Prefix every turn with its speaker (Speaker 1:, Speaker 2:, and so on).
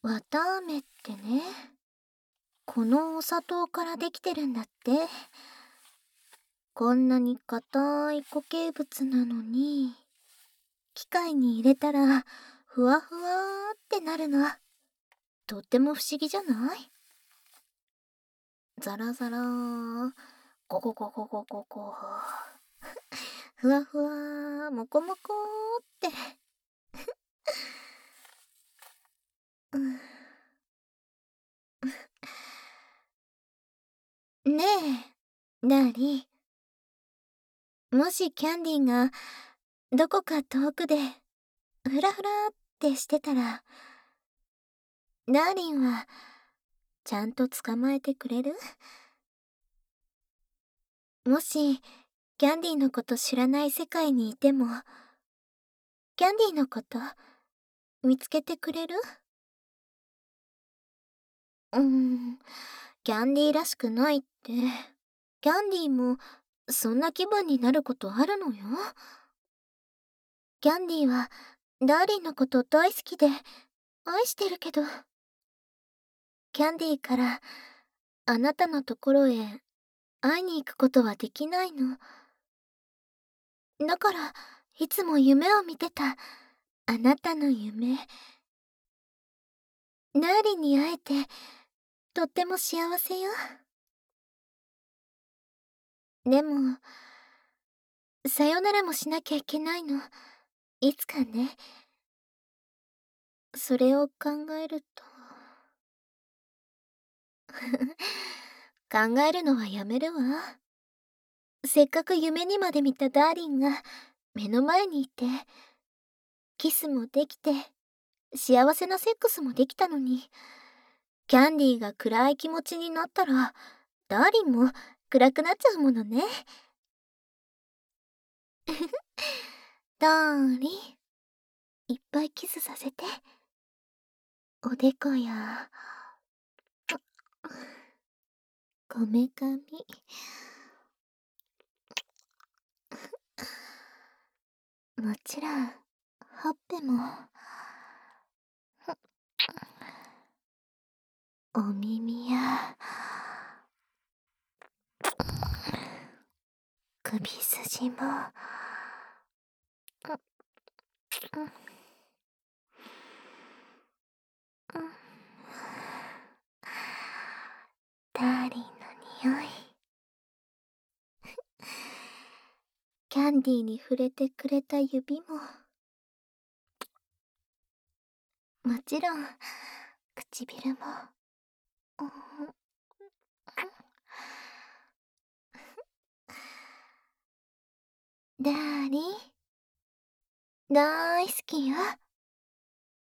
Speaker 1: 綿あめってね、このお砂糖からできてるんだって。こんなに硬い固形物なのに、機械に入れたらふわふわってなるの。とっても不思議じゃない？ザラザラー、ゴゴゴゴゴゴゴ。ふわふわ、もこもこって。うん、ねえ、ダーリン。もしキャンディーがどこか遠くでフラフラってしてたら、ダーリンはちゃんと捕まえてくれる？もしキャンディーのこと知らない世界にいても、キャンディーのこと見つけてくれる？キャンディーらしくないって。キャンディーもそんな気分になることあるのよ。キャンディーはダーリンのこと大好きで愛してるけど、キャンディーからあなたのところへ会いに行くことはできないの。だからいつも夢を見てた。あなたの夢。ダーリンに会えてとっても幸せよ。でもさよならもしなきゃいけないの。いつかね。それを考えると考えるのはやめるわ。せっかく夢にまで見たダーリンが目の前にいて、キスもできて幸せなセックスもできたのに、キャンディーが暗い気持ちになったらダーリンも暗くなっちゃうものね。ダーリン、いっぱいキスさせて。おでこやこめかみ、もちろんほっぺも、お耳や首筋も、ダーリンの匂い。キャンディーに触れてくれた指も、もちろん唇も。ダーリン、大好きよ。